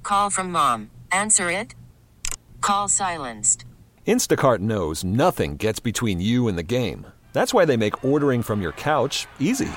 call from mom. Answer it. Call silenced. Instacart knows nothing gets between you and the game. That's why they make ordering from your couch easy.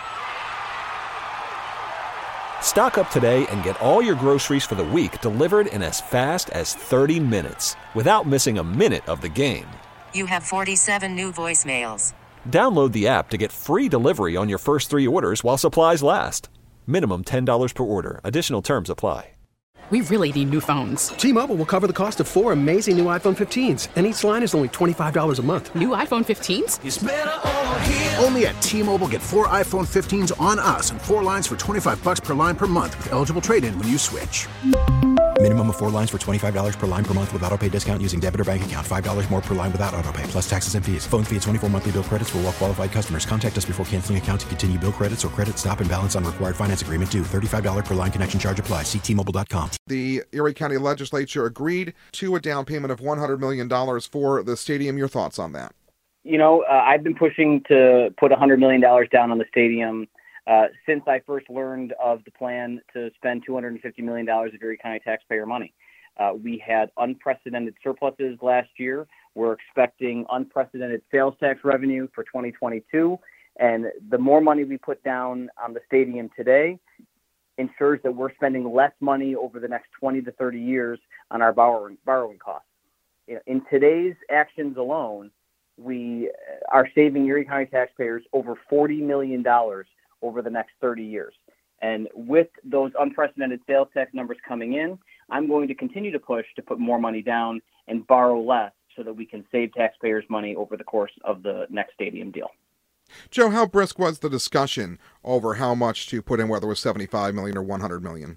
Stock up today and get all your groceries for the week delivered in as fast as 30 minutes without missing a minute of the game. You have 47 new voicemails. Download the app to get free delivery on your first 3 orders while supplies last. Minimum $10 per order. Additional terms apply. We really need new phones. T-Mobile will cover the cost of 4 amazing new iPhone 15s, and each line is only $25 a month. New iPhone 15s? It's better over here. Only at T-Mobile, get 4 iPhone 15s on us and 4 lines for $25 per line per month with eligible trade-in when you switch. Minimum of 4 lines for $25 per line per month with autopay discount using debit or bank account. $5 more per line without autopay, plus taxes and fees. Phone fee at 24 monthly bill credits for well-qualified customers. Contact us before canceling account to continue bill credits or credit stop and balance on required finance agreement due. $35 per line connection charge applies. See T-Mobile.com. The Erie County Legislature agreed to a down payment of $100 million for the stadium. Your thoughts on that? You know, I've been pushing to put $100 million down on the stadium since I first learned of the plan to spend $250 million of Erie County taxpayer money. We had unprecedented surpluses last year. We're expecting unprecedented sales tax revenue for 2022. And the more money we put down on the stadium today ensures that we're spending less money over the next 20 to 30 years on our borrowing costs. You know, in today's actions alone, we are saving Erie County taxpayers over $40 million over the next 30 years. And with those unprecedented sales tax numbers coming in, I'm going to continue to push to put more money down and borrow less so that we can save taxpayers money over the course of the next stadium deal. Joe, how brisk was the discussion over how much to put in, whether it was $75 million or $100 million?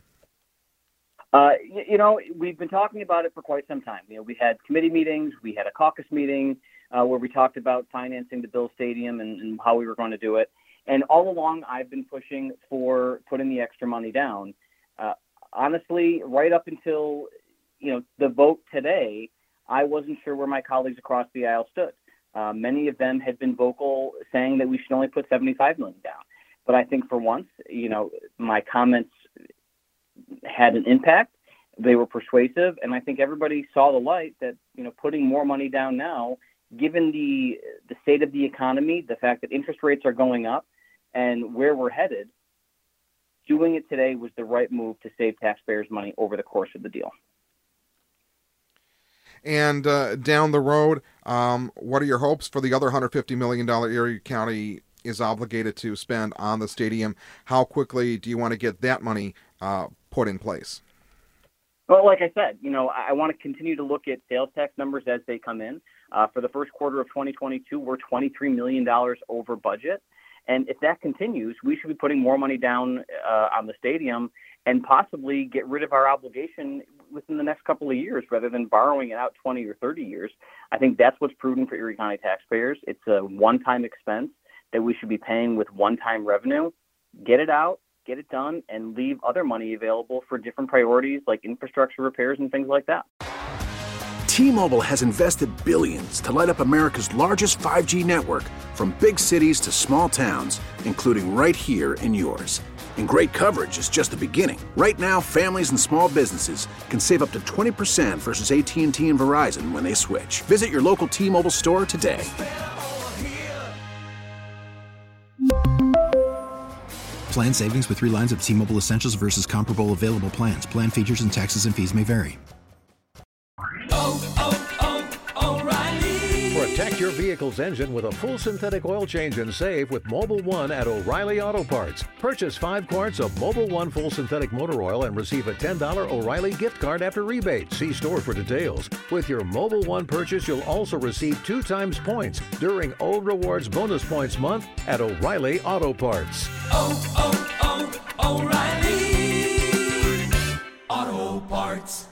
You know, we've been talking about it for quite some time. You know, we had committee meetings, we had a caucus meeting where we talked about financing the Bill Stadium and how we were going to do it. And all along, I've been pushing for putting the extra money down. Honestly, right up until, you know, the vote today, I wasn't sure where my colleagues across the aisle stood. Many of them had been vocal saying that we should only put $75 million down. But I think for once, you know, my comments had an impact. They were persuasive. And I think everybody saw the light that, you know, putting more money down now, given the state of the economy, the fact that interest rates are going up and where we're headed, doing it today was the right move to save taxpayers money over the course of the deal. And down the road, what are your hopes for the other $150 million Erie County is obligated to spend on the stadium? How quickly do you want to get that money put in place? Well, like I said, you know, I want to continue to look at sales tax numbers as they come in. For the first quarter of 2022, we're $23 million over budget. And if that continues, we should be putting more money down on the stadium and possibly get rid of our obligation within the next couple of years rather than borrowing it out 20 or 30 years. I think that's what's prudent for Erie County taxpayers. It's a one-time expense that we should be paying with one-time revenue. Get it out, get it done, and leave other money available for different priorities like infrastructure repairs and things like that. T-Mobile has invested billions to light up America's largest 5G network, from big cities to small towns, including right here in yours. And great coverage is just the beginning. Right now, families and small businesses can save up to 20% versus AT&T and Verizon when they switch. Visit your local T-Mobile store today. Plan savings with 3 lines of T-Mobile Essentials versus comparable available plans. Plan features and taxes and fees may vary. Protect your vehicle's engine with a full synthetic oil change and save with Mobil 1 at O'Reilly Auto Parts. Purchase 5 quarts of Mobil 1 full synthetic motor oil and receive a $10 O'Reilly gift card after rebate. See store for details. With your Mobil 1 purchase, you'll also receive 2 times points during O Rewards Bonus Points Month at O'Reilly Auto Parts. O'Reilly Auto Parts.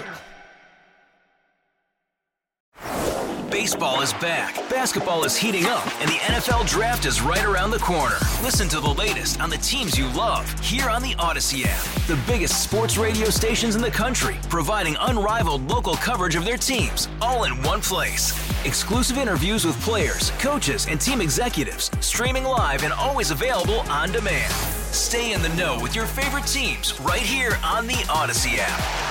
Baseball is back, basketball is heating up, and the NFL Draft is right around the corner. Listen to the latest on the teams you love here on the Odyssey app. The biggest sports radio stations in the country, providing unrivaled local coverage of their teams, all in one place. Exclusive interviews with players, coaches, and team executives, streaming live and always available on demand. Stay in the know with your favorite teams right here on the Odyssey app.